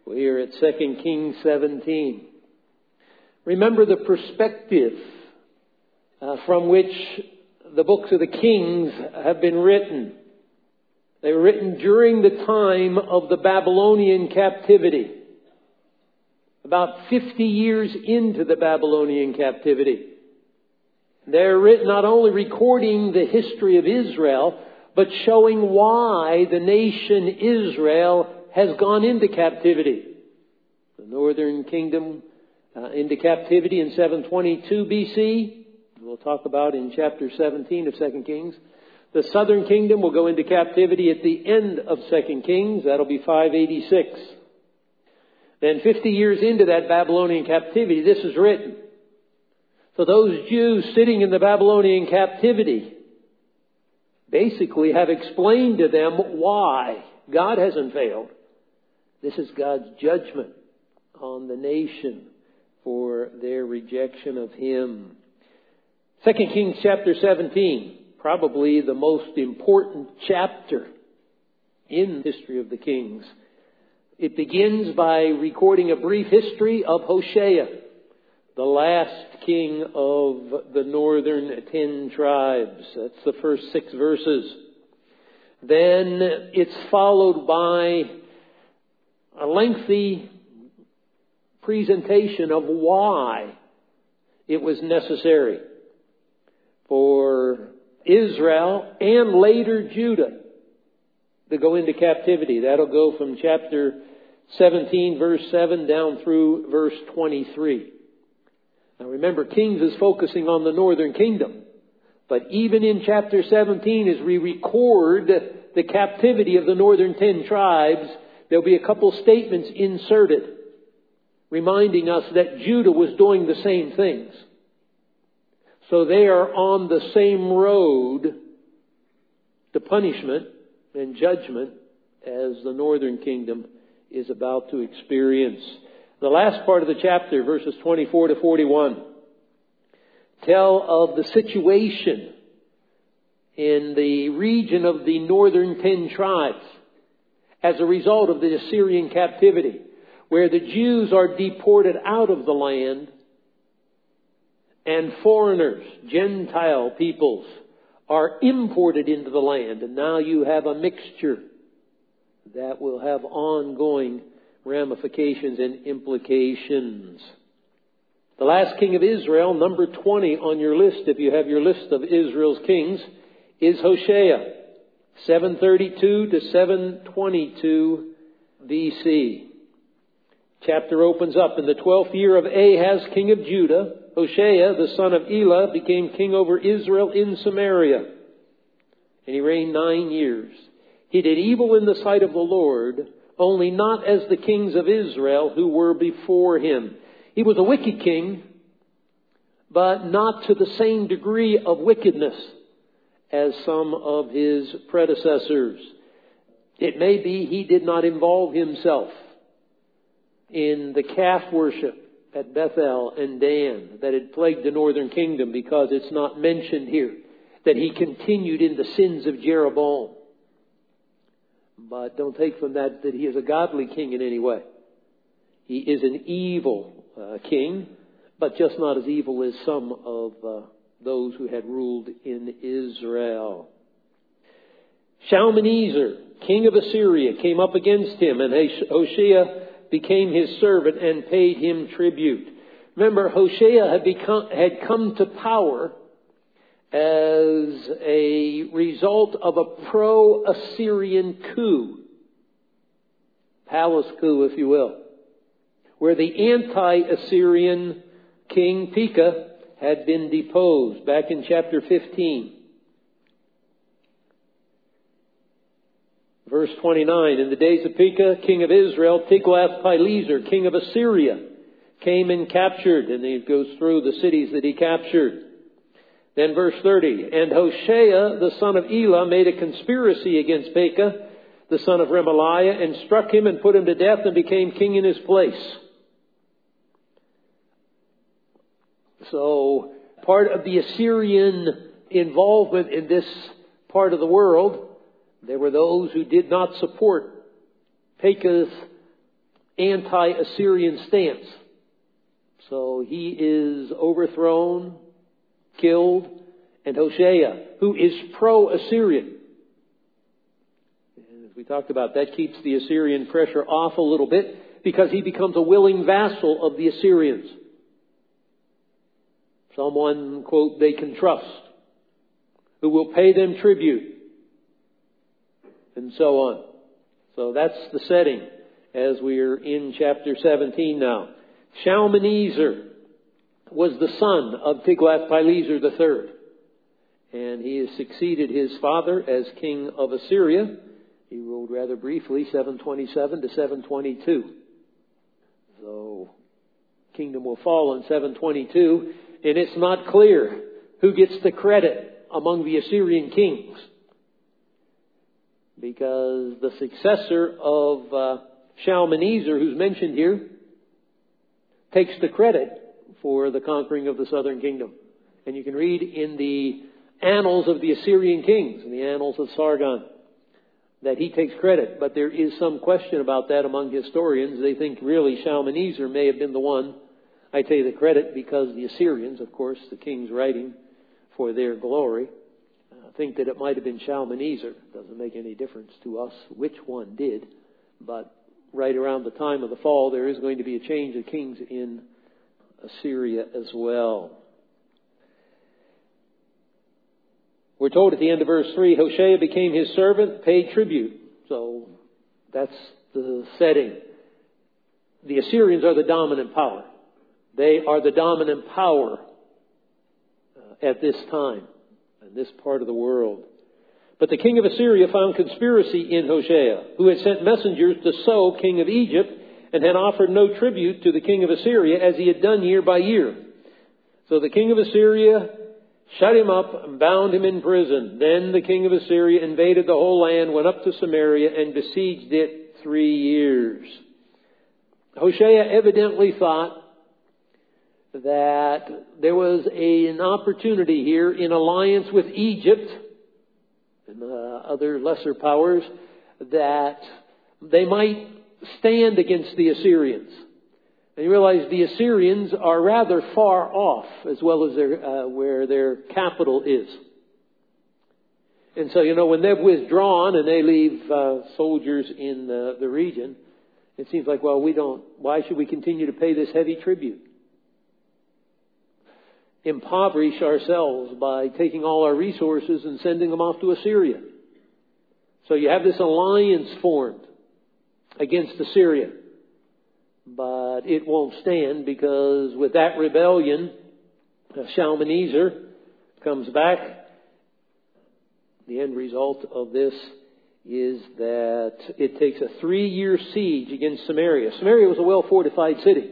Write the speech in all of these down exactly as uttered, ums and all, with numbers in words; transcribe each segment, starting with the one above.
We are at Second Kings seventeen. Remember the perspective uh, from which the books of the Kings have been written. They were written during the time of the Babylonian captivity. About fifty years into the Babylonian captivity. They're written not only recording the history of Israel, but showing why the nation Israel has gone into captivity. The northern kingdom uh, into captivity in seven twenty-two B C. We'll talk about in chapter seventeen of Second Kings. The southern kingdom will go into captivity at the end of Second Kings. That'll be five eighty-six. Then fifty years into that Babylonian captivity, this is written. So those Jews sitting in the Babylonian captivity basically have explained to them why God hasn't failed. This is God's judgment on the nation for their rejection of Him. Second Kings chapter seventeen, probably the most important chapter in the history of the kings. It begins by recording a brief history of Hoshea, the last king of the northern ten tribes. That's the first six verses. Then it's followed by a lengthy presentation of why it was necessary for Israel and later Judah to go into captivity. That'll go from chapter seventeen, verse seven, down through verse twenty-three. Now remember, Kings is focusing on the northern kingdom. But even in chapter seventeen, as we record the captivity of the northern ten tribes, there'll be a couple statements inserted reminding us that Judah was doing the same things. So they are on the same road to punishment and judgment as the northern kingdom is about to experience. The last part of the chapter, verses twenty-four to forty-one, tell of the situation in the region of the northern ten tribes as a result of the Assyrian captivity, where the Jews are deported out of the land and foreigners, Gentile peoples, are imported into the land. And now you have a mixture that will have ongoing ramifications and implications. The last king of Israel, number twenty on your list, if you have your list of Israel's kings, is Hoshea, seven thirty-two to seven twenty-two B C. Chapter opens up, in the twelfth year of Ahaz, king of Judah, Hoshea, the son of Elah, became king over Israel in Samaria. And he reigned nine years. He did evil in the sight of the Lord, only not as the kings of Israel who were before him. He was a wicked king, but not to the same degree of wickedness as some of his predecessors. It may be he did not involve himself in the calf worship at Bethel and Dan that had plagued the northern kingdom, because it's not mentioned here that he continued in the sins of Jeroboam. But don't take from that that he is a godly king in any way. He is an evil uh, king, but just not as evil as some of uh, those who had ruled in Israel. Shalmaneser, king of Assyria, came up against him, and Hoshea became his servant and paid him tribute. Remember, Hoshea had become had come to power as a result of a pro-Assyrian coup, palace coup, if you will, where the anti-Assyrian king Pekah had been deposed back in chapter fifteen. Verse twenty-nine, in the days of Pekah, king of Israel, Tiglath-Pileser, king of Assyria, came and captured, and he goes through the cities that he captured. Then verse thirty, and Hoshea, the son of Elah, made a conspiracy against Pekah, the son of Remaliah, and struck him and put him to death and became king in his place. So, part of the Assyrian involvement in this part of the world, there were those who did not support Pekah's anti-Assyrian stance. So he is overthrown, killed, and Hoshea, who is pro-Assyrian. And as we talked about, that keeps the Assyrian pressure off a little bit because he becomes a willing vassal of the Assyrians. Someone, quote, they can trust, who will pay them tribute, and so on. So that's the setting as we are in chapter seventeen now. Shalmaneser was the son of Tiglath-Pileser the third. And he has succeeded his father as king of Assyria. He ruled rather briefly, seven twenty-seven to seven twenty-two. So, kingdom will fall in seven twenty-two. And it's not clear who gets the credit among the Assyrian kings. Because the successor of uh, Shalmaneser, who's mentioned here, takes the credit for the conquering of the southern kingdom. And you can read in the annals of the Assyrian kings, in the annals of Sargon, that he takes credit. But there is some question about that among historians. They think really Shalmaneser may have been the one. I take the credit because the Assyrians, of course, the kings writing for their glory, uh, think that it might have been Shalmaneser. Doesn't make any difference to us which one did. But right around the time of the fall, there is going to be a change of kings in Assyria as well. We're told at the end of verse three, Hoshea became his servant, paid tribute. So that's the setting. The Assyrians are the dominant power. They are the dominant power uh, at this time, in this part of the world. But the king of Assyria found conspiracy in Hoshea, who had sent messengers to So, king of Egypt, and had offered no tribute to the king of Assyria as he had done year by year. So the king of Assyria shut him up and bound him in prison. Then the king of Assyria invaded the whole land, went up to Samaria, and besieged it three years. Hoshea evidently thought that there was a, an opportunity here in alliance with Egypt and uh, other lesser powers that they might stand against the Assyrians. And you realize the Assyrians are rather far off as well as their, uh, where their capital is. And so, you know, when they've withdrawn and they leave uh, soldiers in the, the region, it seems like, well, we don't, why should we continue to pay this heavy tribute? Impoverish ourselves by taking all our resources and sending them off to Assyria. So you have this alliance formed against Assyria. But it won't stand because with that rebellion, Shalmaneser comes back. The end result of this is that it takes a three-year siege against Samaria. Samaria was a well-fortified city.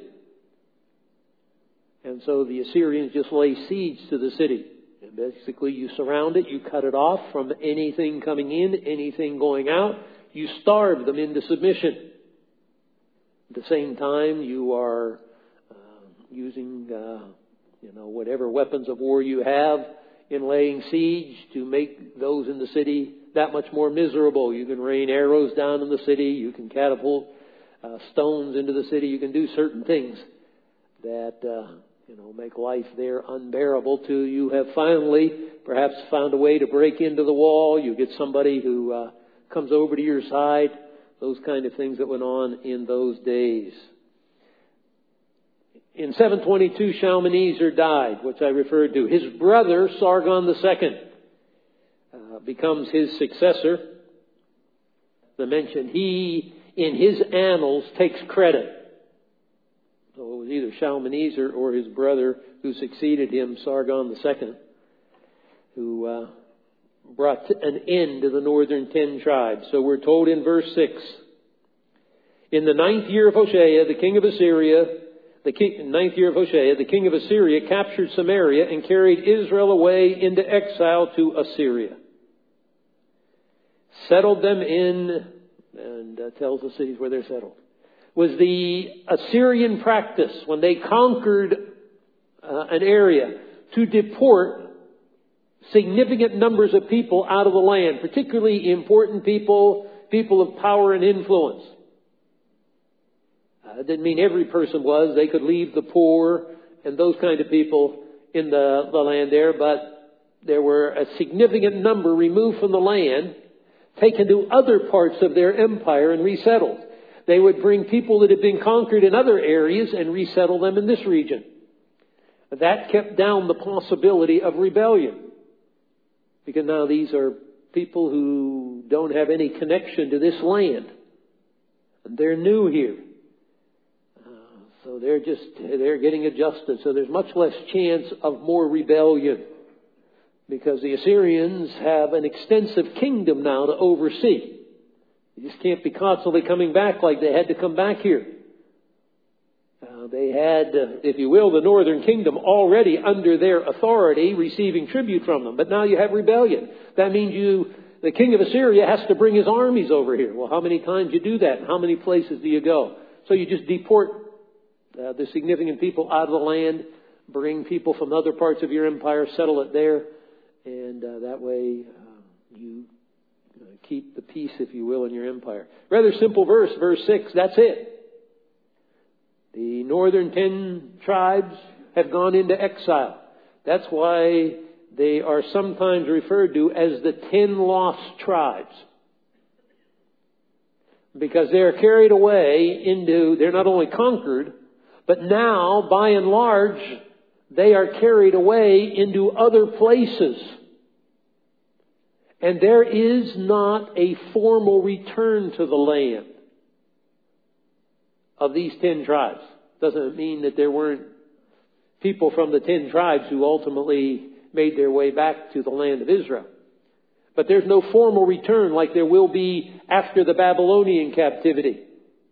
And so the Assyrians just lay siege to the city. And basically you surround it, you cut it off from anything coming in, anything going out. You starve them into submission. At the same time, you are uh, using, uh, you know, whatever weapons of war you have in laying siege to make those in the city that much more miserable. You can rain arrows down in the city. You can catapult uh, stones into the city. You can do certain things that, uh, you know, make life there unbearable till you have finally perhaps found a way to break into the wall. You get somebody who uh, comes over to your side. Those kind of things that went on in those days. In seven twenty-two, Shalmaneser died, which I referred to. His brother, Sargon the second, uh, becomes his successor. The mention, he, in his annals, takes credit. So it was either Shalmaneser or his brother who succeeded him, Sargon the second, who uh, brought an end to the northern ten tribes. So we're told in verse six, in the ninth year of Hoshea, the king of Assyria, the king, ninth year of Hoshea, the king of Assyria captured Samaria and carried Israel away into exile to Assyria. Settled them in, and uh, tells the cities where they're settled. Was the Assyrian practice when they conquered uh, an area to deport significant numbers of people out of the land, particularly important people, people of power and influence. Uh, it didn't mean every person was. They could leave the poor and those kind of people in the, the land there, but there were a significant number removed from the land, taken to other parts of their empire and resettled. They would bring people that had been conquered in other areas and resettle them in this region. That kept down the possibility of rebellion. Because now these are people who don't have any connection to this land. And they're new here. Uh, so they're just, they're getting adjusted. So there's much less chance of more rebellion. Because the Assyrians have an extensive kingdom now to oversee. You just can't be constantly coming back like they had to come back here. Uh, they had, uh, if you will, the northern kingdom already under their authority, receiving tribute from them. But now you have rebellion. That means you, the king of Assyria has to bring his armies over here. Well, how many times you do that? And how many places do you go? So you just deport uh, the significant people out of the land, bring people from other parts of your empire, settle it there, and uh, that way uh, you uh, keep the peace, if you will, in your empire. Rather simple verse, verse six, that's it. The northern ten tribes have gone into exile. That's why they are sometimes referred to as the ten lost tribes. Because they're carried away into, they're not only conquered, but now, by and large, they are carried away into other places. And there is not a formal return to the land of these ten tribes. Doesn't mean that there weren't people from the ten tribes who ultimately made their way back to the land of Israel. But there's no formal return like there will be after the Babylonian captivity,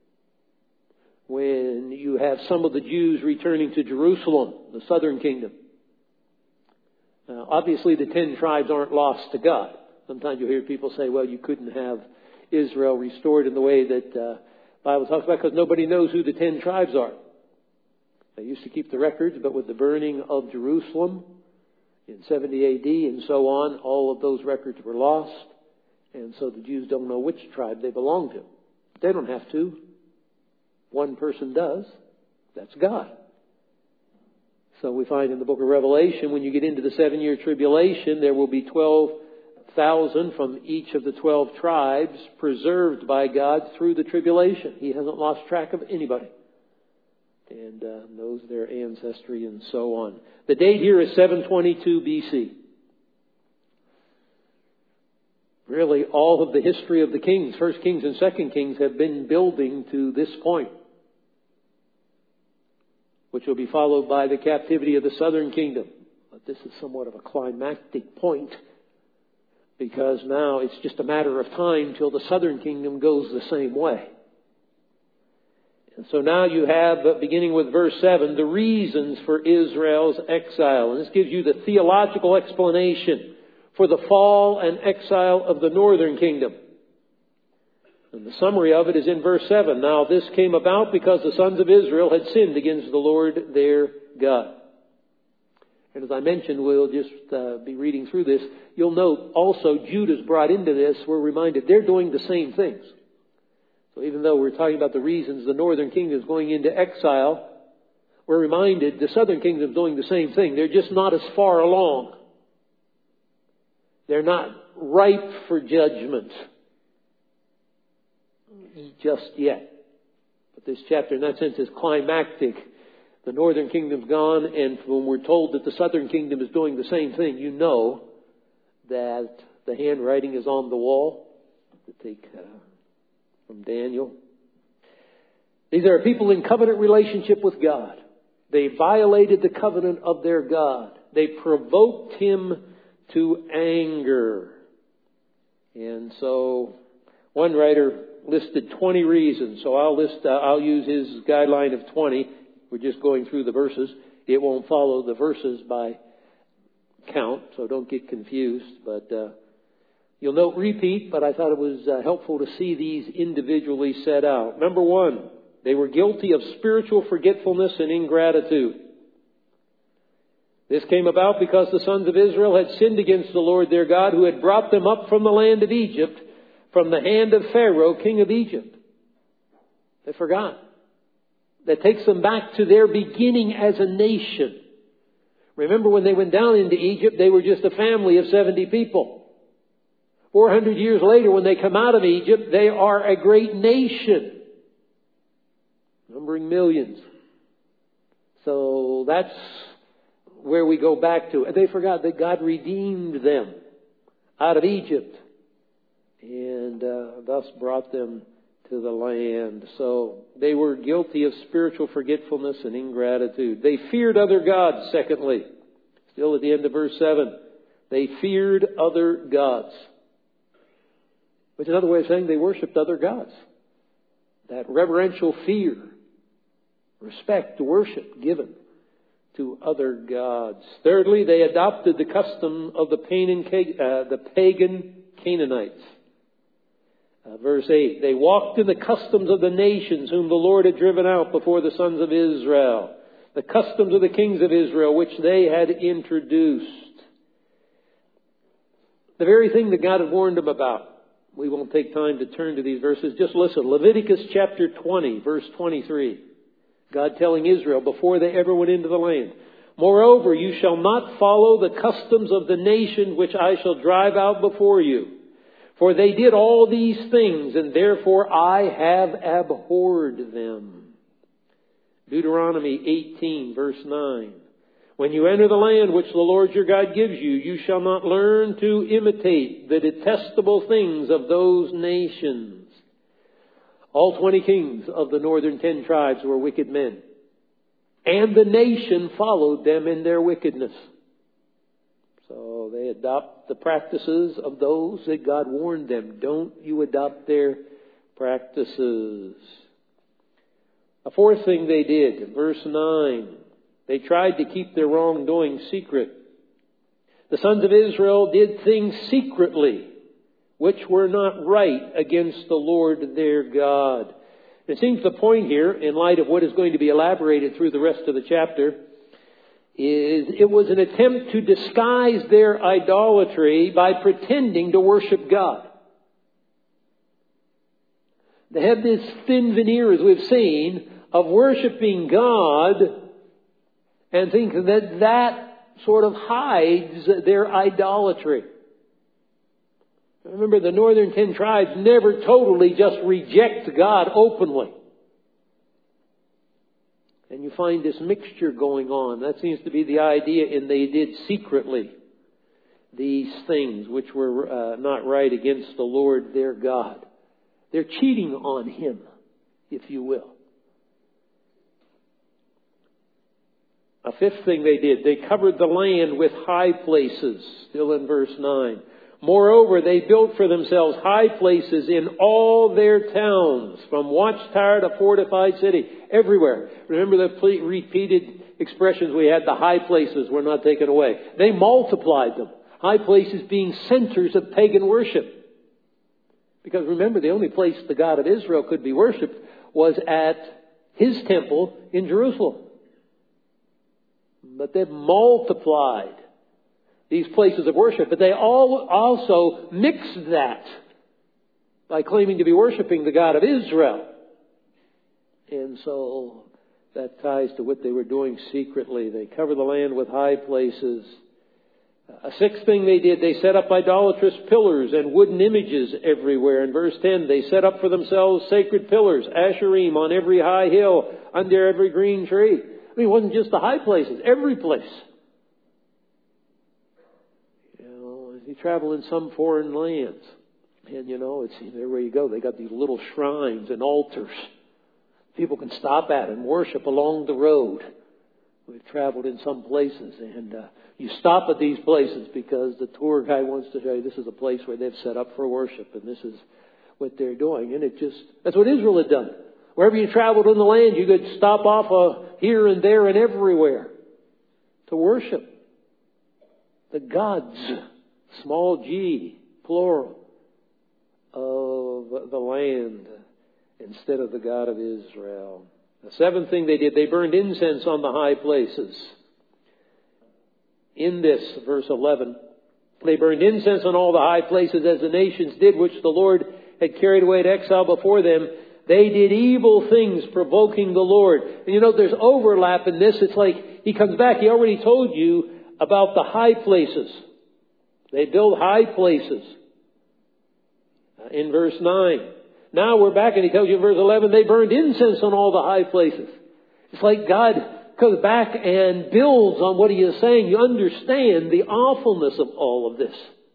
when you have some of the Jews returning to Jerusalem, the southern kingdom. Now, obviously the ten tribes aren't lost to God. Sometimes you'll hear people say, well, you couldn't have Israel restored in the way that uh, the Bible talks about, because nobody knows who the ten tribes are. They used to keep the records, but with the burning of Jerusalem in seventy A D and so on, all of those records were lost. And so the Jews don't know which tribe they belong to. They don't have to. One person does. That's God. So we find in the book of Revelation, when you get into the seven-year tribulation, there will be twelve thousand from each of the twelve tribes preserved by God through the tribulation. He hasn't lost track of anybody. And uh, knows their ancestry and so on. The date here is seven twenty-two B C. Really, all of the history of the kings, First Kings and Second Kings, have been building to this point, which will be followed by the captivity of the southern kingdom. But this is somewhat of a climactic point, because now it's just a matter of time till the southern kingdom goes the same way. And so now you have, beginning with verse seven, the reasons for Israel's exile. And this gives you the theological explanation for the fall and exile of the northern kingdom. And the summary of it is in verse seven. Now this came about because the sons of Israel had sinned against the Lord their God. And as I mentioned, we'll just uh, be reading through this. You'll note also Judah's brought into this. We're reminded they're doing the same things. So even though we're talking about the reasons the northern kingdom is going into exile, we're reminded the southern kingdom is doing the same thing. They're just not as far along. They're not ripe for judgment just yet. But this chapter, in that sense, is climactic. The northern kingdom's gone, and when we're told that the southern kingdom is doing the same thing, you know that the handwriting is on the wall. To take uh, from Daniel. These are people in covenant relationship with God. They violated the covenant of their God. They provoked Him to anger. And so one writer listed twenty reasons. So I'll list, uh, I'll use his guideline of twenty. We're just going through the verses. It won't follow the verses by count, so don't get confused. But uh, you'll note repeat, but I thought it was uh, helpful to see these individually set out. Number one, they were guilty of spiritual forgetfulness and ingratitude. This came about because the sons of Israel had sinned against the Lord their God, who had brought them up from the land of Egypt, from the hand of Pharaoh, king of Egypt. They forgot. that takes them back to their beginning as a nation. Remember, when they went down into Egypt, they were just a family of seventy people. four hundred years later, when they come out of Egypt, they are a great nation, numbering millions. So that's where we go back to. And they forgot that God redeemed them out of Egypt and uh, thus brought them to the land. So they were guilty of spiritual forgetfulness and ingratitude. They feared other gods, secondly. Still at the end of verse seven. They feared other gods. Which is another way of saying they worshipped other gods. That reverential fear, respect, worship given to other gods. Thirdly, they adopted the custom of the pagan, uh, the pagan Canaanites. Uh, verse eight, they walked in the customs of the nations whom the Lord had driven out before the sons of Israel. The customs of the kings of Israel which they had introduced. The very thing that God had warned them about. We won't take time to turn to these verses. Just listen. Leviticus chapter twenty, verse twenty-three. God telling Israel before they ever went into the land. Moreover, you shall not follow the customs of the nation which I shall drive out before you. For they did all these things, and therefore I have abhorred them. Deuteronomy eighteen, verse nine. When you enter the land which the Lord your God gives you, you shall not learn to imitate the detestable things of those nations. All twenty kings of the northern ten tribes were wicked men. And the nation followed them in their wickedness. So they adopt the practices of those that God warned them. Don't you adopt their practices. A fourth thing they did, verse nine. They tried to keep their wrongdoing secret. The sons of Israel did things secretly which were not right against the Lord their God. It seems the point here, in light of what is going to be elaborated through the rest of the chapter, is it was an attempt to disguise their idolatry by pretending to worship God. They had this thin veneer, as we've seen, of worshiping God and think that that sort of hides their idolatry. Remember, the northern ten tribes never totally just reject God openly. And you find this mixture going on. That seems to be the idea, and they did secretly these things which were uh, not right against the Lord their God. They're cheating on Him, if you will. A fifth thing they did, they covered the land with high places, still in verse nine. Moreover, they built for themselves high places in all their towns, from watchtower to fortified city, everywhere. Remember the repeated expressions we had, the high places were not taken away. They multiplied them. High places being centers of pagan worship. Because remember, the only place the God of Israel could be worshipped was at His temple in Jerusalem. But they've multiplied these places of worship. But they all also mixed that by claiming to be worshiping the God of Israel. And so that ties to what they were doing secretly. They covered the land with high places. A sixth thing they did, they set up idolatrous pillars and wooden images everywhere. In verse ten, they set up for themselves sacred pillars, Asherim, on every high hill, under every green tree. I mean, it wasn't just the high places, every place. You know, as you travel in some foreign lands, and you know, it's everywhere you go, they got these little shrines and altars people can stop at and worship along the road. We've traveled in some places, and uh, you stop at these places because the tour guide wants to show you this is a place where they've set up for worship, and this is what they're doing. And it just, that's what Israel had done. Wherever you traveled in the land, you could stop off uh, here and there and everywhere to worship the gods, small g, plural, of the land instead of the God of Israel. The seventh thing they did, they burned incense on the high places. In this, verse eleven, they burned incense on all the high places as the nations did, which the Lord had carried away to exile before them. they did evil things, provoking the Lord. And you know, there's overlap in this. It's like he comes back. He already told you about the high places. They build high places. Uh, in verse nine. Now we're back and he tells you in verse eleven, they burned incense on all the high places. It's like God comes back and builds on what he is saying. You understand the awfulness of all of this.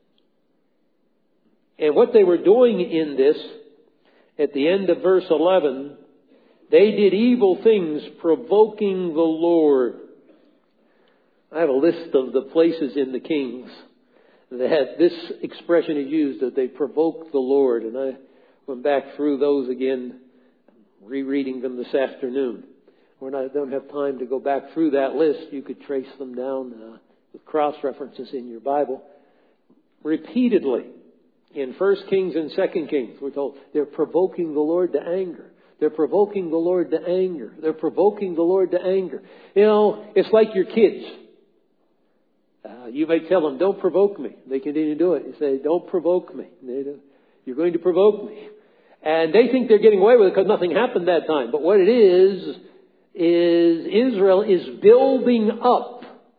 And what they were doing in this, at the end of verse eleven, they did evil things, provoking the Lord. I have a list of the places in the Kings that this expression is used, that they provoked the Lord. And I went back through those again, rereading them this afternoon. When I don't have time to go back through that list, you could trace them down uh, with cross-references in your Bible. Repeatedly, in First Kings and Second Kings, we're told they're provoking the Lord to anger. They're provoking the Lord to anger. They're provoking the Lord to anger. You know, it's like your kids. Uh, you may tell them, don't provoke me. They continue to do it. You say, don't provoke me. They do. You're going to provoke me. And they think they're getting away with it because nothing happened that time. But what it is, is Israel is building up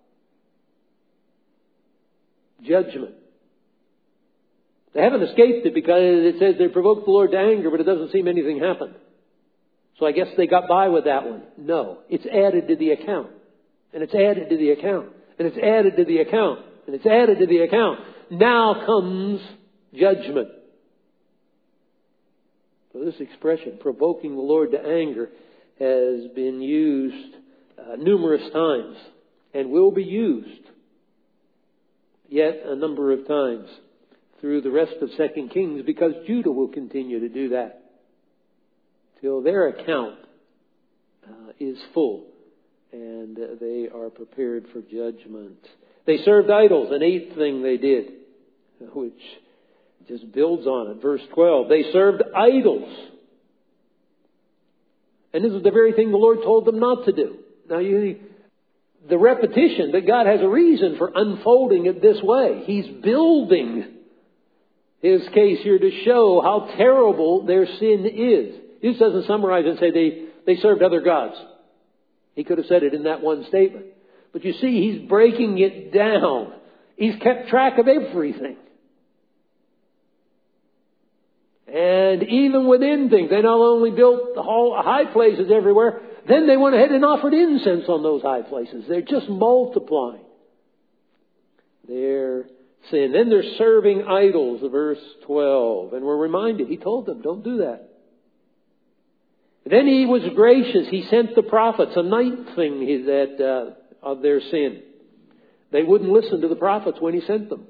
judgment. They haven't escaped it because it says they provoked the Lord to anger, but it doesn't seem anything happened. So I guess they got by with that one. No, it's added to the account. And it's added to the account. And it's added to the account. And it's added to the account. Now comes judgment. So this expression, provoking the Lord to anger, has been used uh, numerous times and will be used yet a number of times through the rest of Second Kings, because Judah will continue to do that till their account uh, is full and uh, they are prepared for judgment. They served idols, an eighth thing they did, which just builds on it. Verse twelve, they served idols. And this is the very thing the Lord told them not to do. Now, you, the repetition that God has a reason for unfolding it this way. He's building his case here to show how terrible their sin is. He just doesn't summarize and say they, they served other gods. He could have said it in that one statement. But you see, he's breaking it down. He's kept track of everything. And even within things, they not only built the whole high places everywhere, then they went ahead and offered incense on those high places. They're just multiplying their sin. Then they're serving idols, verse twelve. And we're reminded, he told them, don't do that. Then he was gracious. He sent the prophets, a ninth thing that, uh, of their sin. They wouldn't listen to the prophets when he sent them.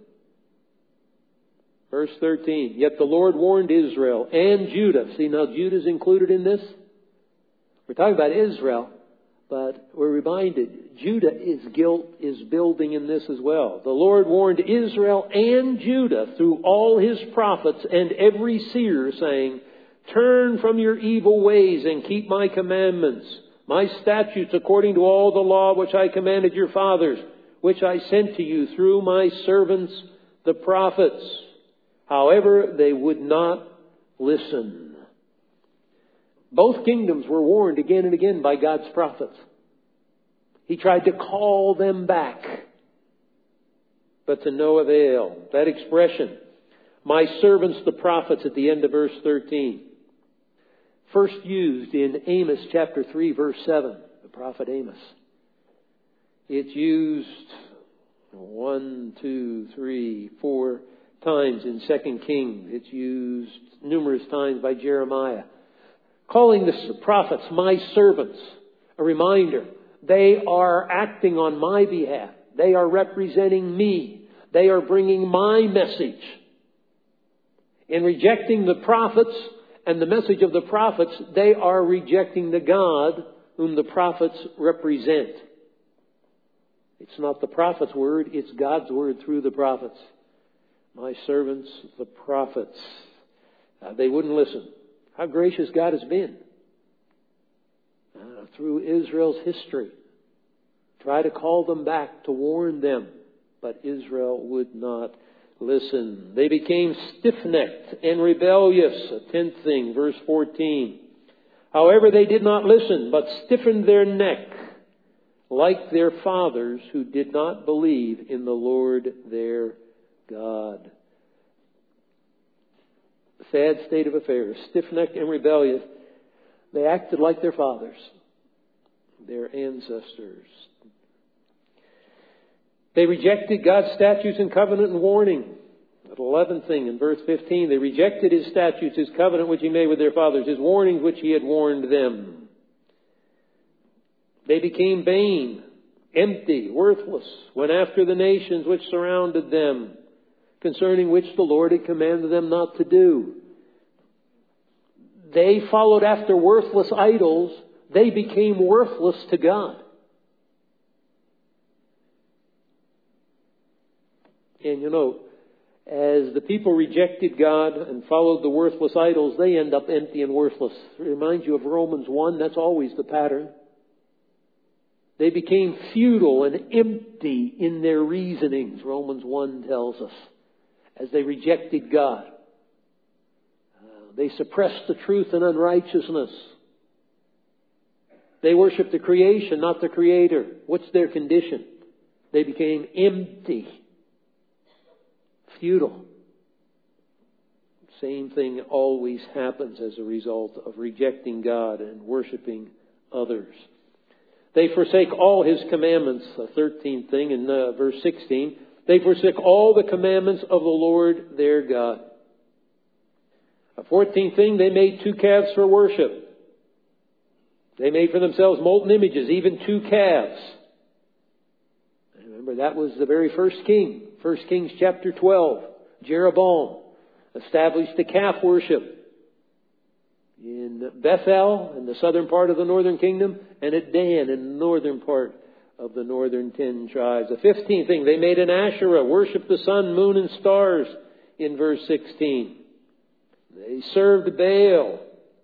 Verse thirteen, yet the Lord warned Israel and Judah. See, now Judah's included in this. We're talking about Israel, but we're reminded Judah is guilt is building in this as well. The Lord warned Israel and Judah through all his prophets and every seer, saying, turn from your evil ways and keep my commandments, my statutes according to all the law which I commanded your fathers, which I sent to you through my servants the prophets. However, they would not listen. Both kingdoms were warned again and again by God's prophets. He tried to call them back, but to no avail. That expression, my servants the prophets, at the end of verse thirteen, first used in Amos chapter three, verse seven, the prophet Amos. It's used one, two, three, four times in Second Kings. It's used numerous times by Jeremiah. Calling the prophets my servants. A reminder, they are acting on my behalf. They are representing me. They are bringing my message. In rejecting the prophets and the message of the prophets, they are rejecting the God whom the prophets represent. It's not the prophet's word, it's God's word through the prophets. My servants, the prophets. Uh, they wouldn't listen. How gracious God has been. Uh, through Israel's history. Try to call them back, to warn them. But Israel would not listen. They became stiff-necked and rebellious. A tenth thing, verse fourteen. However, they did not listen, but stiffened their neck, like their fathers who did not believe in the Lord their God. Sad state of affairs. Stiff-necked and rebellious. They acted like their fathers, their ancestors. They rejected God's statutes and covenant and warning. The eleventh thing in verse fifteen, they rejected His statutes, His covenant which He made with their fathers, His warnings which He had warned them. They became vain, empty, worthless, went after the nations which surrounded them, concerning which the Lord had commanded them not to do. They followed after worthless idols. They became worthless to God. And you know, as the people rejected God and followed the worthless idols, they end up empty and worthless. It reminds you of Romans one. That's always the pattern. They became futile and empty in their reasonings, Romans one tells us, as they rejected God. Uh, they suppressed the truth in unrighteousness. They worshiped the creation, not the Creator. What's their condition? They became empty. Futile. Same thing always happens as a result of rejecting God and worshiping others. They forsake all His commandments. A thirteenth thing in uh, verse sixteen. They forsake all the commandments of the Lord their God. A fourteenth thing, they made two calves for worship. They made for themselves molten images, even two calves. Remember, that was the very first king. First Kings chapter twelve. Jeroboam established the calf worship in Bethel, in the southern part of the northern kingdom, and at Dan, in the northern part of the northern ten tribes. The fifteenth thing, they made an Asherah, worshiped the sun, moon, and stars in verse sixteen. They served Baal.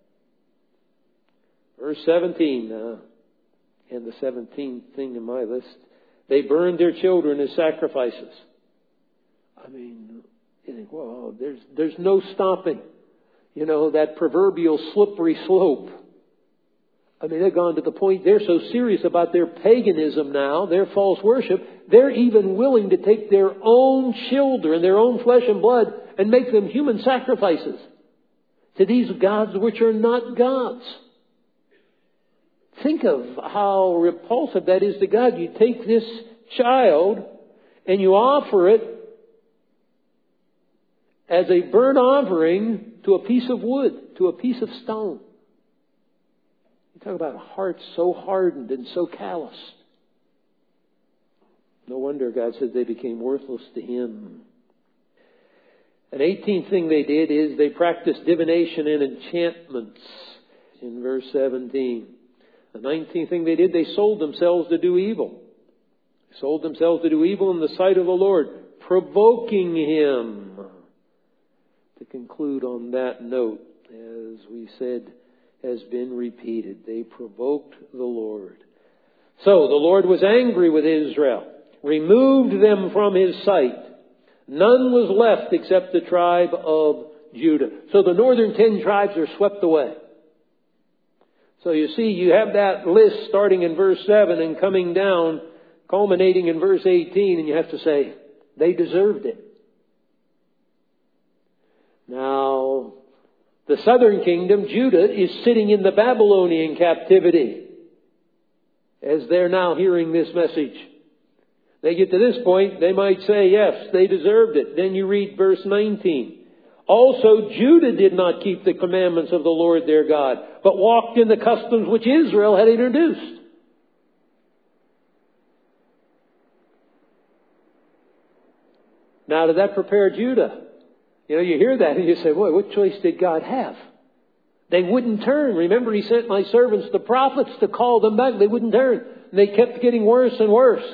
Verse seventeen, uh, and the seventeenth thing in my list, they burned their children as sacrifices. I mean, you think, well, there's, there's no stopping, you know, that proverbial slippery slope. I mean, they've gone to the point, they're so serious about their paganism now, their false worship, they're even willing to take their own children, their own flesh and blood, and make them human sacrifices to these gods which are not gods. Think of how repulsive that is to God. You take this child and you offer it as a burnt offering to a piece of wood, to a piece of stone. You talk about hearts so hardened and so calloused. No wonder God says they became worthless to Him. An eighteenth thing they did is they practiced divination and enchantments in verse seventeen. The nineteenth thing they did, they sold themselves to do evil. They sold themselves to do evil in the sight of the Lord, provoking Him. To conclude on that note, as we said, has been repeated. They provoked the Lord. So the Lord was angry with Israel, removed them from His sight. None was left except the tribe of Judah. So the northern ten tribes are swept away. So you see, you have that list starting in verse seven and coming down, culminating in verse eighteen, and you have to say, they deserved it. Now, the southern kingdom, Judah, is sitting in the Babylonian captivity as they're now hearing this message. They get to this point, they might say, yes, they deserved it. Then you read verse nineteen. Also, Judah did not keep the commandments of the Lord their God, but walked in the customs which Israel had introduced. Now, did that prepare Judah? You know, you hear that and you say, boy, what choice did God have? They wouldn't turn. Remember, He sent my servants, the prophets, to call them back. They wouldn't turn. And they kept getting worse and worse.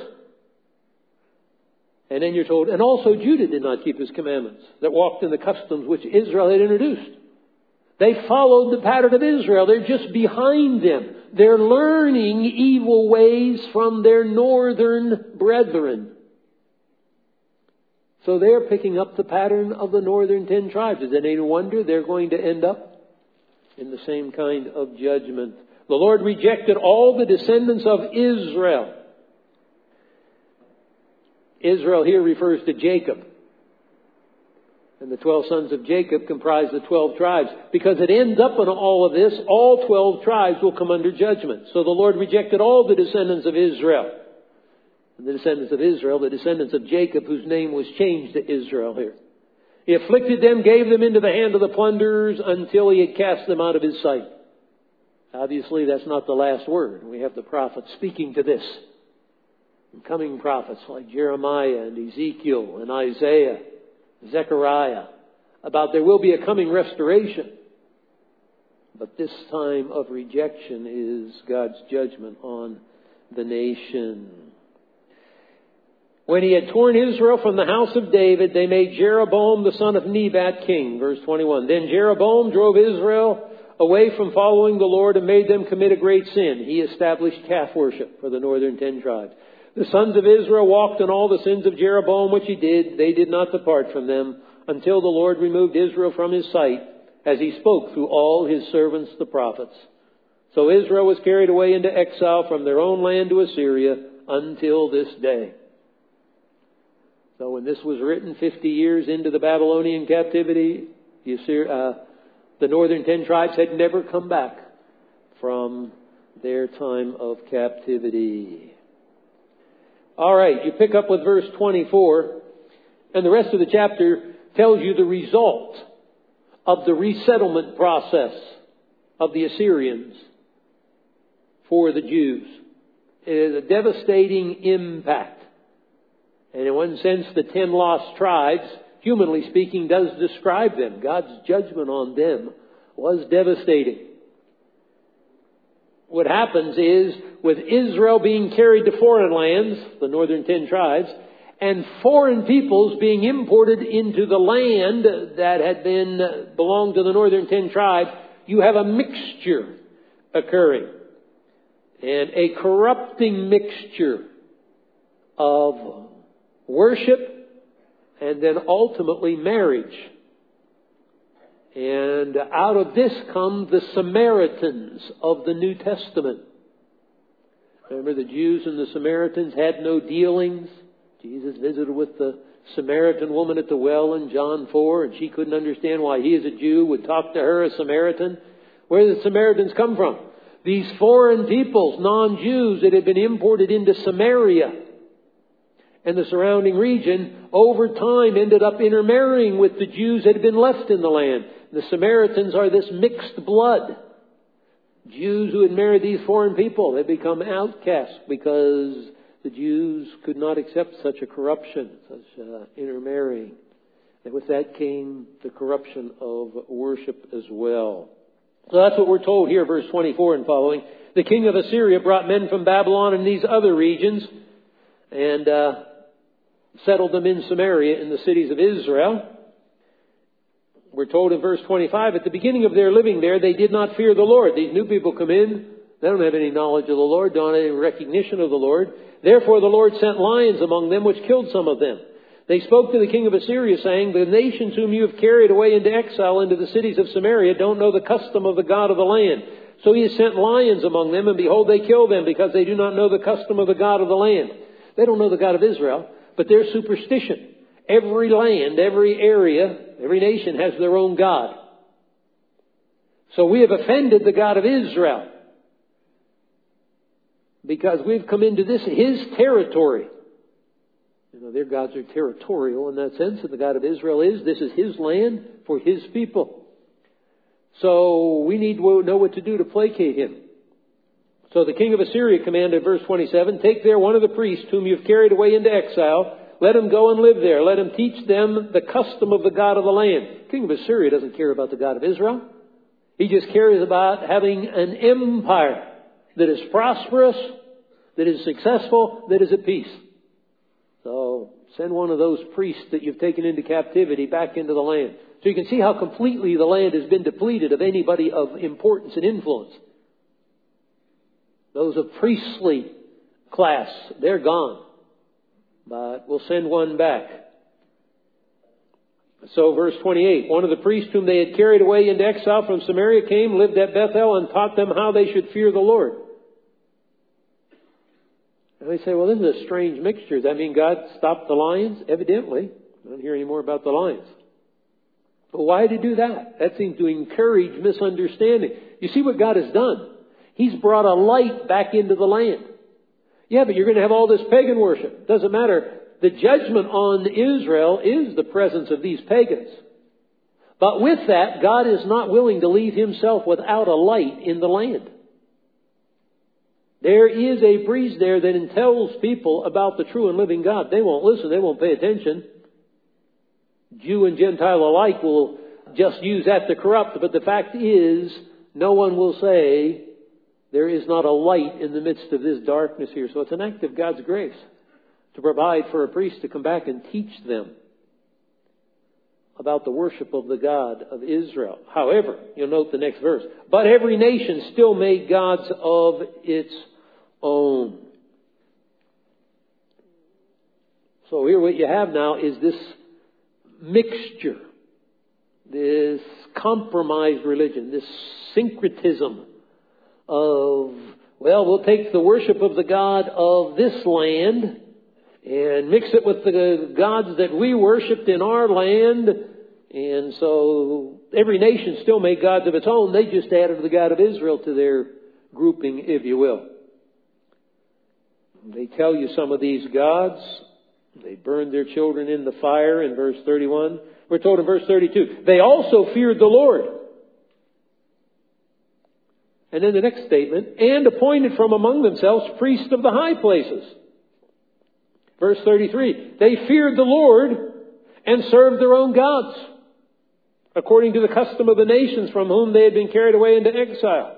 And then you're told, and also Judah did not keep His commandments, that walked in the customs which Israel had introduced. They followed the pattern of Israel. They're just behind them. They're learning evil ways from their northern brethren. So they're picking up the pattern of the northern ten tribes. Is it any wonder they're going to end up in the same kind of judgment. The Lord rejected all the descendants of Israel. Israel here refers to Jacob. And the twelve sons of Jacob comprise the twelve tribes. Because it ends up in all of this, all twelve tribes will come under judgment. So the Lord rejected all the descendants of Israel. And the descendants of Israel, the descendants of Jacob, whose name was changed to Israel here. He afflicted them, gave them into the hand of the plunderers until he had cast them out of his sight. Obviously, that's not the last word. We have the prophets speaking to this. And coming prophets like Jeremiah and Ezekiel and Isaiah, Zechariah, about there will be a coming restoration. But this time of rejection is God's judgment on the nation. When he had torn Israel from the house of David, they made Jeroboam the son of Nebat king. Verse twenty-one. Then Jeroboam drove Israel away from following the Lord and made them commit a great sin. He established calf worship for the northern ten tribes. The sons of Israel walked in all the sins of Jeroboam, which he did. They did not depart from them until the Lord removed Israel from his sight, as he spoke through all his servants the prophets. So Israel was carried away into exile from their own land to Assyria until this day. So when this was written fifty years into the Babylonian captivity, the, Assyri- uh, the northern ten tribes had never come back from their time of captivity. All right, you pick up with verse twenty-four, and the rest of the chapter tells you the result of the resettlement process of the Assyrians for the Jews. It is a devastating impact. And in one sense, the ten lost tribes, humanly speaking, does describe them. God's judgment on them was devastating. What happens is, with Israel being carried to foreign lands, the northern ten tribes, and foreign peoples being imported into the land that had been belonged to the northern ten tribes, you have a mixture occurring. And a corrupting mixture of worship and then ultimately marriage. And out of this come the Samaritans of the New Testament. Remember, the Jews and the Samaritans had no dealings. Jesus visited with the Samaritan woman at the well in John four, and she couldn't understand why he as a Jew would talk to her, a Samaritan. Where did the Samaritans come from? These foreign peoples, non-Jews, that had been imported into Samaria and the surrounding region, over time ended up intermarrying with the Jews that had been left in the land. The Samaritans are this mixed blood. Jews who had married these foreign people had become outcasts because the Jews could not accept such a corruption, such uh, intermarrying. And with that came the corruption of worship as well. So that's what we're told here, verse twenty-four and following. The king of Assyria brought men from Babylon and these other regions and uh, settled them in Samaria, in the cities of Israel. We're told in verse twenty-five, at the beginning of their living there, they did not fear the Lord. These new people come in, they don't have any knowledge of the Lord, don't have any recognition of the Lord. Therefore the Lord sent lions among them, which killed some of them. They spoke to the king of Assyria, saying, the nations whom you have carried away into exile into the cities of Samaria don't know the custom of the God of the land. So he has sent lions among them, and behold, they kill them, because they do not know the custom of the God of the land. They don't know the God of Israel, but their superstition. Every land, every area, every nation has their own God. So we have offended the God of Israel because we've come into this, his territory. You know, their gods are territorial in that sense, and the God of Israel is. This is his land for his people. So we need to know what to do to placate him. So the king of Assyria commanded, verse twenty-seven, take there one of the priests whom you've carried away into exile. Let him go and live there. Let him teach them the custom of the God of the land. The king of Assyria doesn't care about the God of Israel. He just cares about having an empire that is prosperous, that is successful, that is at peace. So send one of those priests that you've taken into captivity back into the land. So you can see how completely the land has been depleted of anybody of importance and influence. Those of priestly class, they're gone. But we'll send one back. So verse twenty-eight, one of the priests whom they had carried away into exile from Samaria came, lived at Bethel, and taught them how they should fear the Lord. And they say, well, this is a strange mixture. Does that mean God stopped the lions? Evidently. I don't hear any more about the lions. But why did he do that? That seems to encourage misunderstanding. You see what God has done? He's brought a light back into the land. Yeah, but you're going to have all this pagan worship. Doesn't matter. The judgment on Israel is the presence of these pagans. But with that, God is not willing to leave himself without a light in the land. There is a breeze there that tells people about the true and living God. They won't listen. They won't pay attention. Jew and Gentile alike will just use that to corrupt. But the fact is, no one will say, there is not a light in the midst of this darkness here. So it's an act of God's grace to provide for a priest to come back and teach them about the worship of the God of Israel. However, you'll note the next verse. But every nation still made gods of its own. So here what you have now is this mixture, this compromised religion, this syncretism of, well, we'll take the worship of the God of this land and mix it with the gods that we worshipped in our land. And so every nation still made gods of its own. They just added the God of Israel to their grouping, if you will. They tell you some of these gods. They burned their children in the fire in verse thirty-one. We're told in verse thirty-two, they also feared the Lord. And then the next statement, and appointed from among themselves priests of the high places. Verse thirty-three, they feared the Lord and served their own gods, according to the custom of the nations from whom they had been carried away into exile.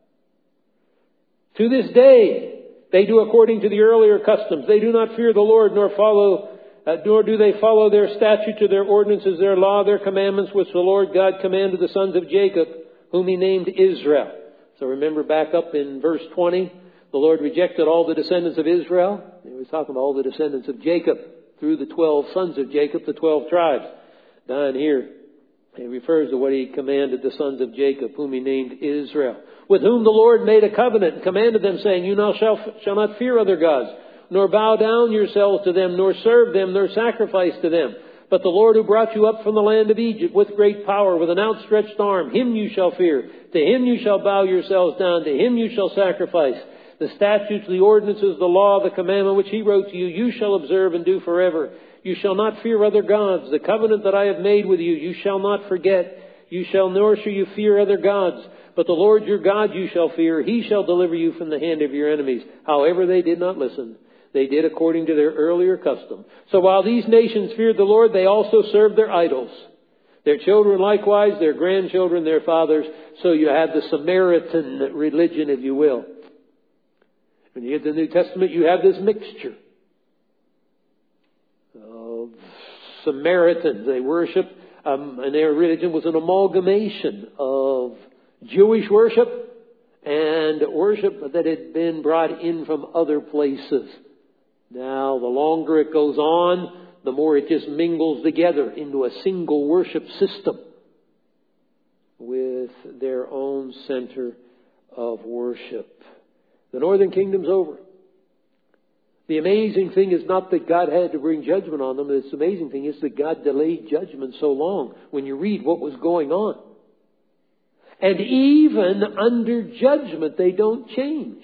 To this day, they do according to the earlier customs. They do not fear the Lord, nor follow, uh, nor do they follow their statutes or their ordinances, their law, their commandments, which the Lord God commanded the sons of Jacob, whom he named Israel. So remember back up in verse twenty, the Lord rejected all the descendants of Israel. He was talking about all the descendants of Jacob through the twelve sons of Jacob, the twelve tribes. Down here, he refers to what he commanded the sons of Jacob, whom he named Israel, with whom the Lord made a covenant and commanded them, saying, you now shall, shall not fear other gods, nor bow down yourselves to them, nor serve them, nor sacrifice to them. But the Lord who brought you up from the land of Egypt with great power, with an outstretched arm, him you shall fear. To him you shall bow yourselves down. To him you shall sacrifice. The statutes, the ordinances, the law, the commandment which he wrote to you, you shall observe and do forever. You shall not fear other gods. The covenant that I have made with you, you shall not forget. You shall nor shall you fear other gods. But the Lord your God you shall fear. He shall deliver you from the hand of your enemies. However, they did not listen. They did according to their earlier custom. So while these nations feared the Lord, they also served their idols. Their children likewise, their grandchildren, their fathers. So you have the Samaritan religion, if you will. When you get the New Testament, you have this mixture of Samaritans. They worship, um, and their religion was an amalgamation of Jewish worship and worship that had been brought in from other places. Now, the longer it goes on, the more it just mingles together into a single worship system with their own center of worship. The northern kingdom's over. The amazing thing is not that God had to bring judgment on them. The amazing thing is that God delayed judgment so long when you read what was going on. And even under judgment, they don't change.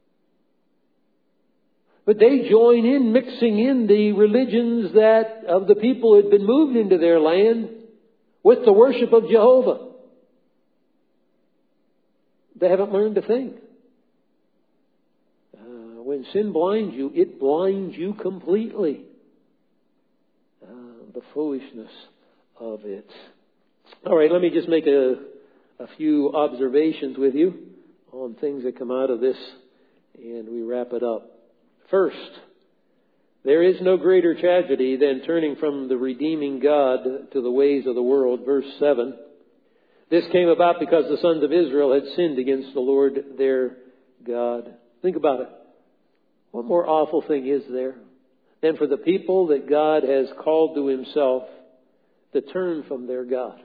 But they join in, mixing in the religions that of the people who had been moved into their land with the worship of Jehovah. They haven't learned a thing. Uh, when sin blinds you, it blinds you completely. Uh, the foolishness of it. All right, let me just make a, a few observations with you on things that come out of this, and we wrap it up. First, there is no greater tragedy than turning from the redeeming God to the ways of the world. Verse seven. This came about because the sons of Israel had sinned against the Lord their God. Think about it. What more awful thing is there than for the people that God has called to himself to turn from their God.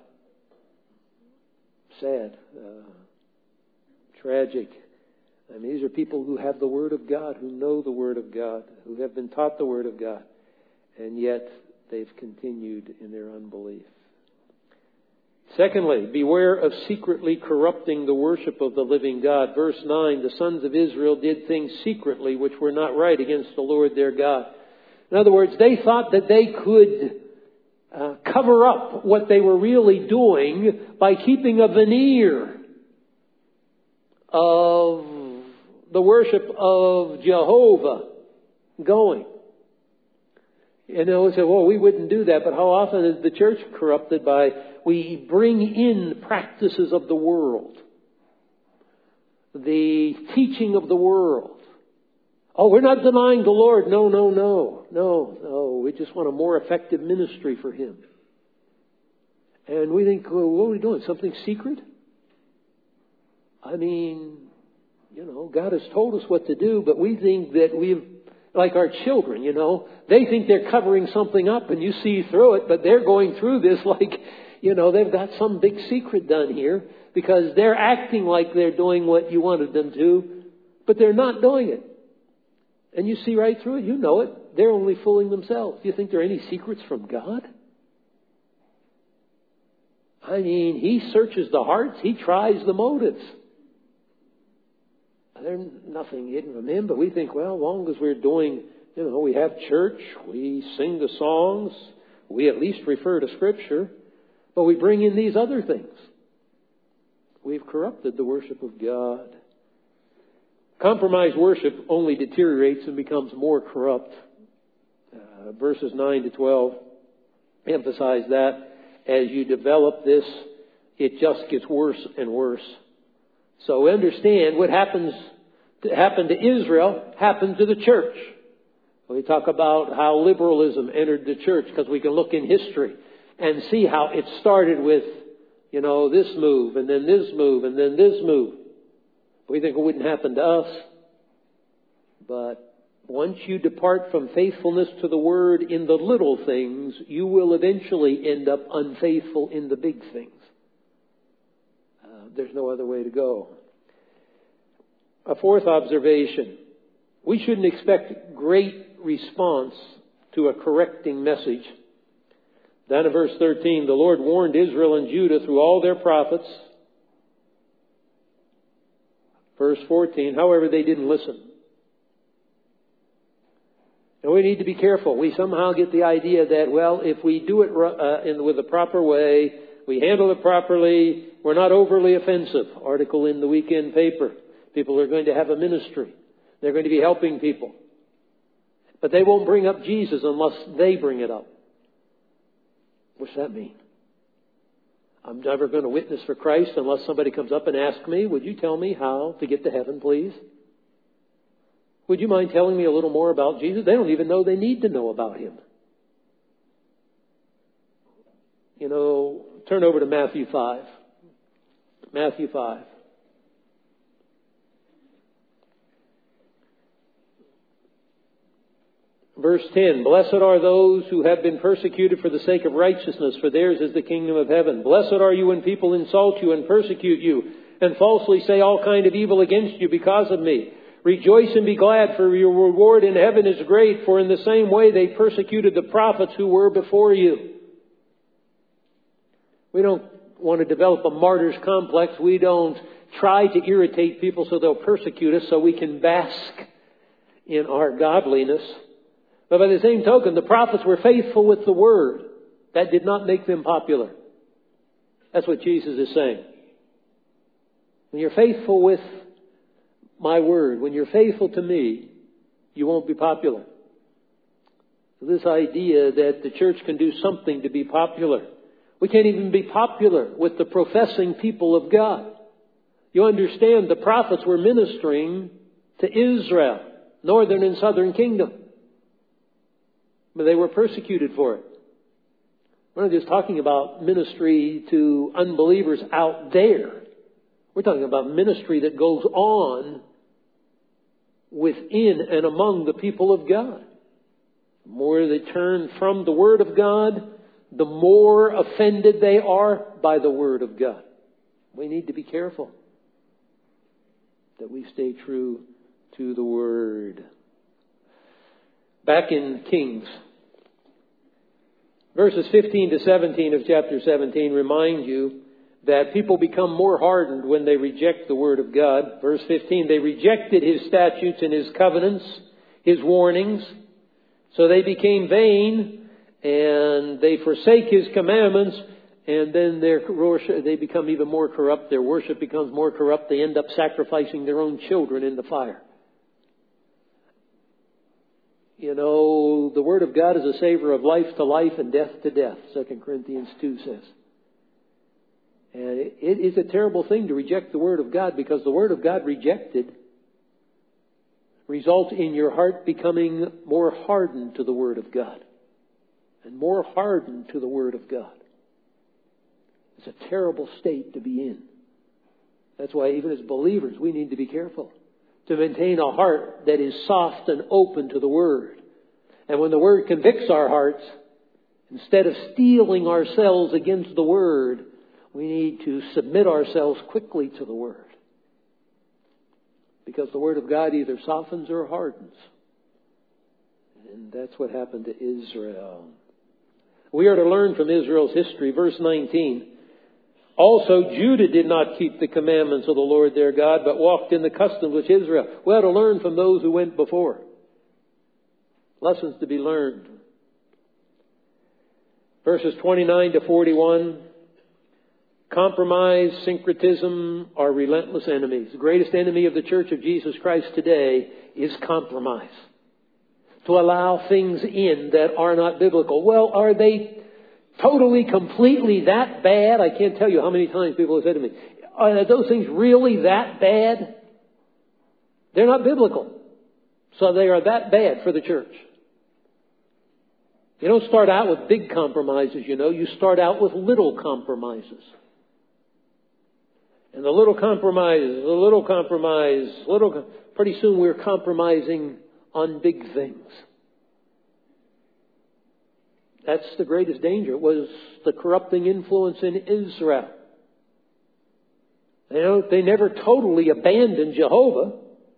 Sad. Uh, tragic. I mean, these are people who have the Word of God, who know the Word of God, who have been taught the Word of God, and yet they've continued in their unbelief. Secondly, beware of secretly corrupting the worship of the living God. Verse nine, the sons of Israel did things secretly which were not right against the Lord their God. In other words, they thought that they could uh, cover up what they were really doing by keeping a veneer of the worship of Jehovah going. You know, we say, well, we wouldn't do that, but how often is the church corrupted by we bring in practices of the world, the teaching of the world. Oh, we're not denying the Lord. No, no, no, no, no. We just want a more effective ministry for Him. And we think, well, what are we doing? Something secret? I mean, you know, God has told us what to do, but we think that we've, like our children, you know, they think they're covering something up and you see through it, but they're going through this like, you know, they've got some big secret done here because they're acting like they're doing what you wanted them to, but they're not doing it. And you see right through it. You know it. They're only fooling themselves. Do you think there are any secrets from God? I mean, He searches the hearts. He tries the motives. There's nothing hidden from Him, but we think, well, as long as we're doing, you know, we have church, we sing the songs, we at least refer to Scripture, but we bring in these other things. We've corrupted the worship of God. Compromised worship only deteriorates and becomes more corrupt. Uh, verses nine to twelve emphasize that. As you develop this, it just gets worse and worse. So understand what happens to, happened to Israel happened to the church. We talk about how liberalism entered the church because we can look in history and see how it started with, you know, this move and then this move and then this move. We think it wouldn't happen to us. But once you depart from faithfulness to the Word in the little things, you will eventually end up unfaithful in the big things. Uh, there's no other way to go. A fourth observation. We shouldn't expect great response to a correcting message. Down in verse thirteen, the Lord warned Israel and Judah through all their prophets. Verse fourteen, however, they didn't listen. And we need to be careful. We somehow get the idea that, well, if we do it uh, in, with the proper way, we handle it properly, we're not overly offensive. Article in the weekend paper. People are going to have a ministry. They're going to be helping people. But they won't bring up Jesus unless they bring it up. What's that mean? I'm never going to witness for Christ unless somebody comes up and asks me, would you tell me how to get to heaven, please? Would you mind telling me a little more about Jesus? They don't even know they need to know about Him. You know, turn over to Matthew five. Matthew five. Verse ten, blessed are those who have been persecuted for the sake of righteousness, for theirs is the kingdom of heaven. Blessed are you when people insult you and persecute you, and falsely say all kind of evil against you because of me. Rejoice and be glad, for your reward in heaven is great, for in the same way they persecuted the prophets who were before you. We don't want to develop a martyr's complex. We don't try to irritate people so they'll persecute us so we can bask in our godliness. But by the same token, the prophets were faithful with the word. That did not make them popular. That's what Jesus is saying. When you're faithful with my word, when you're faithful to me, you won't be popular. This idea that the church can do something to be popular. We can't even be popular with the professing people of God. You understand, the prophets were ministering to Israel, northern and southern kingdom. But they were persecuted for it. We're not just talking about ministry to unbelievers out there. We're talking about ministry that goes on within and among the people of God. The more they turn from the Word of God, the more offended they are by the Word of God. We need to be careful that we stay true to the Word. Back in Kings, verses fifteen to seventeen of chapter seventeen remind you that people become more hardened when they reject the Word of God. Verse fifteen, they rejected His statutes and His covenants, His warnings, so they became vain, and they forsake His commandments, and then their worship, they become even more corrupt. Their worship becomes more corrupt. They end up sacrificing their own children in the fire. You know, the Word of God is a savor of life to life and death to death, Second Corinthians two says. And it, it is a terrible thing to reject the Word of God, because the Word of God rejected results in your heart becoming more hardened to the Word of God. And more hardened to the Word of God. It's a terrible state to be in. That's why even as believers we need to be careful to maintain a heart that is soft and open to the Word. And when the Word convicts our hearts, instead of steeling ourselves against the Word, we need to submit ourselves quickly to the Word. Because the Word of God either softens or hardens. And that's what happened to Israel. We are to learn from Israel's history. Verse nineteen. Also, Judah did not keep the commandments of the Lord their God, but walked in the customs which Israel. We are to learn from those who went before. Lessons to be learned. Verses twenty-nine to forty-one. Compromise, syncretism are relentless enemies. The greatest enemy of the Church of Jesus Christ today is compromise. To allow things in that are not biblical. Well, are they totally, completely that bad? I can't tell you how many times people have said to me, are those things really that bad? They're not biblical. So they are that bad for the church. You don't start out with big compromises, you know. You start out with little compromises. And the little compromise, the little compromise, little, pretty soon we're compromising on big things. That's the greatest danger. It was the corrupting influence in Israel. They, don't, they never totally abandoned Jehovah.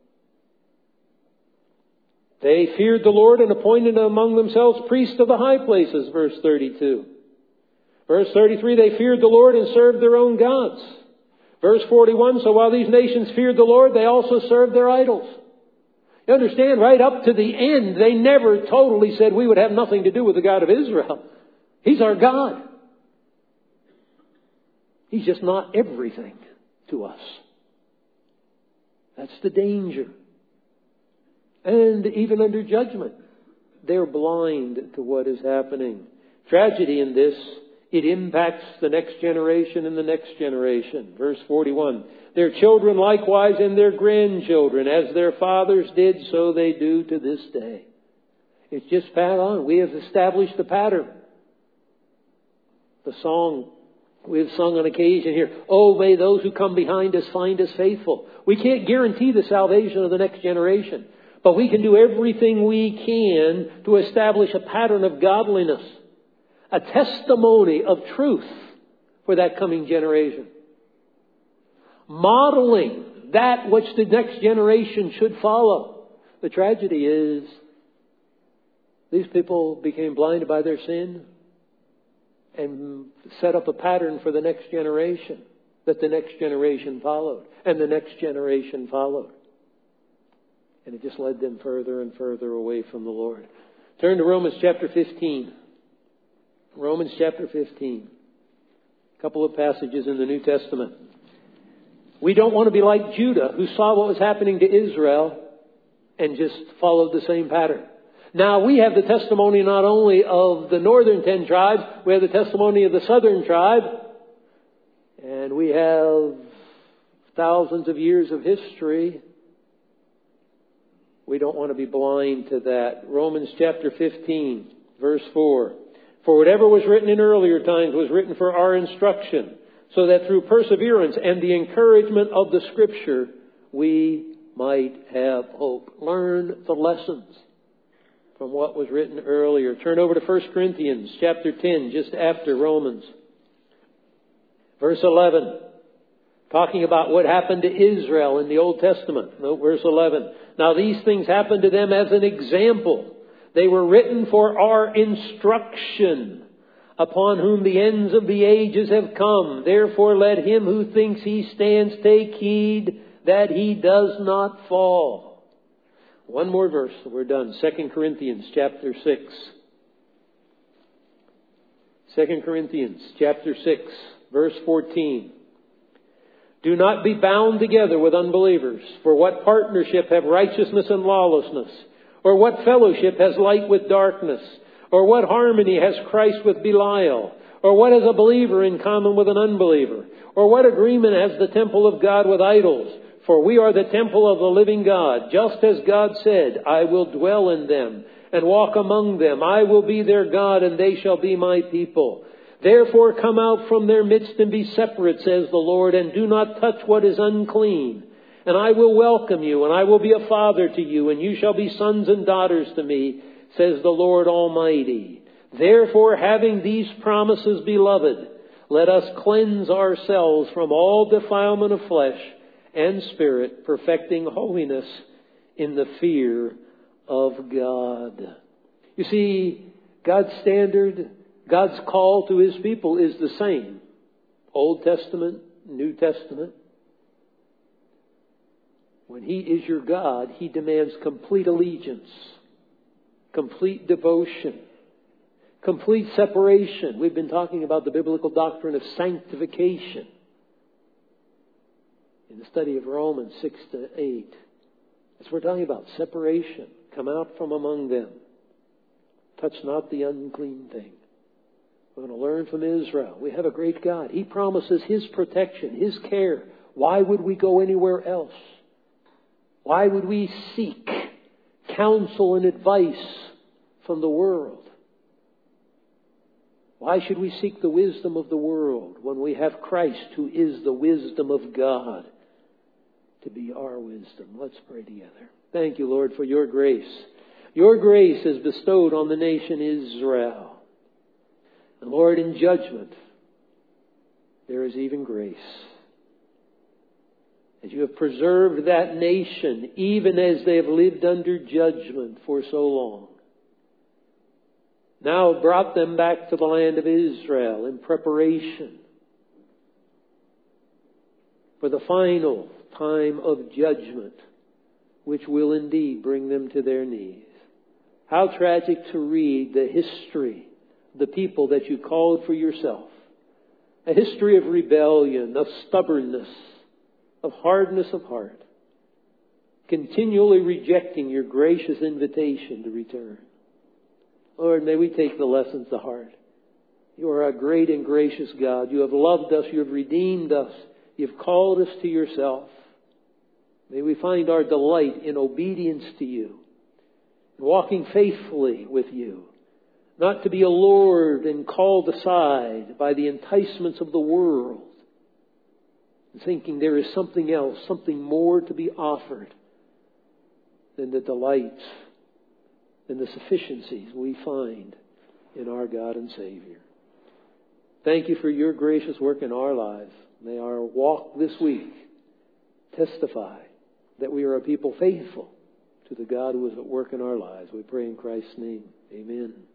They feared the Lord and appointed among themselves priests of the high places, verse thirty-two. Verse thirty-three, they feared the Lord and served their own gods. Verse forty-one, so while these nations feared the Lord, they also served their idols. You understand, right up to the end, they never totally said we would have nothing to do with the God of Israel. He's our God. He's just not everything to us. That's the danger. And even under judgment, they're blind to what is happening. Tragedy in this, it impacts the next generation and the next generation. Verse forty-one, their children likewise and their grandchildren, as their fathers did, so they do to this day. It's just pat on. We have established the pattern. The song we have sung on occasion here, oh, may those who come behind us find us faithful. We can't guarantee the salvation of the next generation, but we can do everything we can to establish a pattern of godliness, a testimony of truth for that coming generation. Modeling that which the next generation should follow. The tragedy is these people became blinded by their sin and set up a pattern for the next generation that the next generation followed and the next generation followed. And it just led them further and further away from the Lord. Turn to Romans chapter fifteen. Romans chapter fifteen. A couple of passages in the New Testament. We don't want to be like Judah, who saw what was happening to Israel and just followed the same pattern. Now we have the testimony not only of the northern ten tribes, we have the testimony of the southern tribe. And we have thousands of years of history. We don't want to be blind to that. Romans chapter fifteen, verse four. For whatever was written in earlier times was written for our instruction, so that through perseverance and the encouragement of the Scripture, we might have hope. Learn the lessons from what was written earlier. Turn over to First Corinthians chapter ten, just after Romans. Verse eleven. Talking about what happened to Israel in the Old Testament. Note verse eleven. Now these things happened to them as an example. They were written for our instruction, upon whom the ends of the ages have come. Therefore let him who thinks he stands take heed that he does not fall. One more verse and we're done. Second Corinthians chapter six. Second Corinthians chapter six, verse fourteen. Do not be bound together with unbelievers. For what partnership have righteousness and lawlessness? Or what fellowship has light with darkness? Or what harmony has Christ with Belial? Or what has a believer in common with an unbeliever? Or what agreement has the temple of God with idols? For we are the temple of the living God. Just as God said, I will dwell in them and walk among them. I will be their God and they shall be my people. Therefore come out from their midst and be separate, says the Lord, and do not touch what is unclean. And I will welcome you, and I will be a father to you, and you shall be sons and daughters to me, says the Lord Almighty. Therefore, having these promises, beloved, let us cleanse ourselves from all defilement of flesh and spirit, perfecting holiness in the fear of God. You see, God's standard, God's call to His people is the same. Old Testament, New Testament. When He is your God, He demands complete allegiance, complete devotion, complete separation. We've been talking about the biblical doctrine of sanctification in the study of Romans six to eight. As we're talking about separation, come out from among them. Touch not the unclean thing. We're going to learn from Israel. We have a great God. He promises His protection, His care. Why would we go anywhere else? Why would we seek counsel and advice from the world? Why should we seek the wisdom of the world when we have Christ, who is the wisdom of God, to be our wisdom? Let's pray together. Thank you, Lord, for your grace. Your grace is bestowed on the nation Israel. And Lord, in judgment, there is even grace. As you have preserved that nation, even as they have lived under judgment for so long, now brought them back to the land of Israel in preparation for the final time of judgment, which will indeed bring them to their knees. How tragic to read the history, the people that you called for yourself. A history of rebellion, of stubbornness, of hardness of heart. Continually rejecting your gracious invitation to return. Lord, may we take the lessons to heart. You are a great and gracious God. You have loved us. You have redeemed us. You've called us to yourself. May we find our delight in obedience to you. Walking faithfully with you. Not to be allured and called aside by the enticements of the world. Thinking there is something else, something more to be offered than the delights and the sufficiencies we find in our God and Savior. Thank you for your gracious work in our lives. May our walk this week testify that we are a people faithful to the God who is at work in our lives. We pray in Christ's name. Amen.